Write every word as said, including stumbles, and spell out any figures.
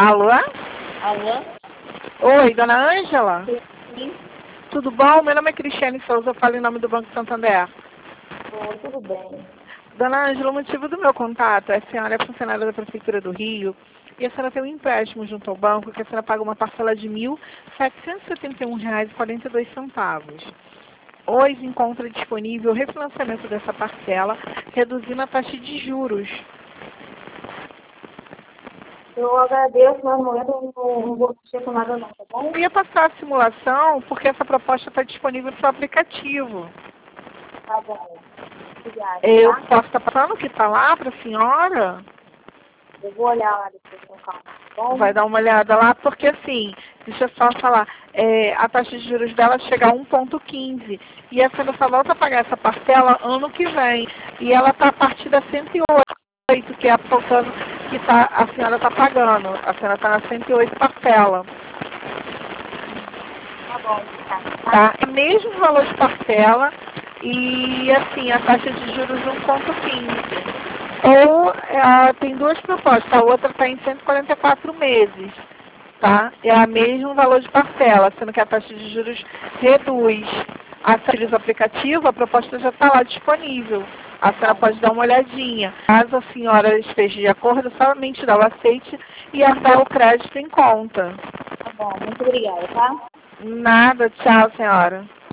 Alô? Alô? Oi, dona Ângela? Sim. Tudo bom? Meu nome é Cristiane Souza, eu falo em nome do Banco Santander. Oi, tudo bem. Dona Ângela, o motivo do meu contato é que a senhora é funcionária da Prefeitura do Rio e a senhora tem um empréstimo junto ao banco que a senhora paga uma parcela de mil setecentos e setenta e um reais e quarenta e dois centavos. Hoje encontra disponível o refinanciamento dessa parcela, reduzindo a taxa de juros. Eu agradeço, mas no momento eu não, não vou mexer com nada não, tá bom? Eu ia passar a simulação porque essa proposta está disponível no seu aplicativo. Tá bom. Obrigada, Eu tá? posso estar passando o que está lá para a senhora? Eu vou olhar lá depois com calma, tá bom? Vai dar uma olhada lá, porque assim, deixa eu só falar, é, a taxa de juros dela chega a um vírgula quinze e a senhora só volta a pagar essa parcela ano que vem. E ela está a partir da cento e oito, que é a faltando que tá, a senhora está pagando. A senhora está na cento e oito parcela. Tá bom, tá. Tá? É o mesmo valor de parcela e assim, a taxa de juros um vírgula quinze. Ou é, tem duas propostas, a outra está em cento e quarenta e quatro meses, tá? É o mesmo valor de parcela, sendo que a taxa de juros reduz. A taxa do aplicativo, a proposta já está lá disponível. A senhora pode dar uma olhadinha. Caso a senhora esteja de acordo, somente dá o aceite e dar o crédito em conta. Tá bom, muito obrigada, tá? Nada, tchau, senhora.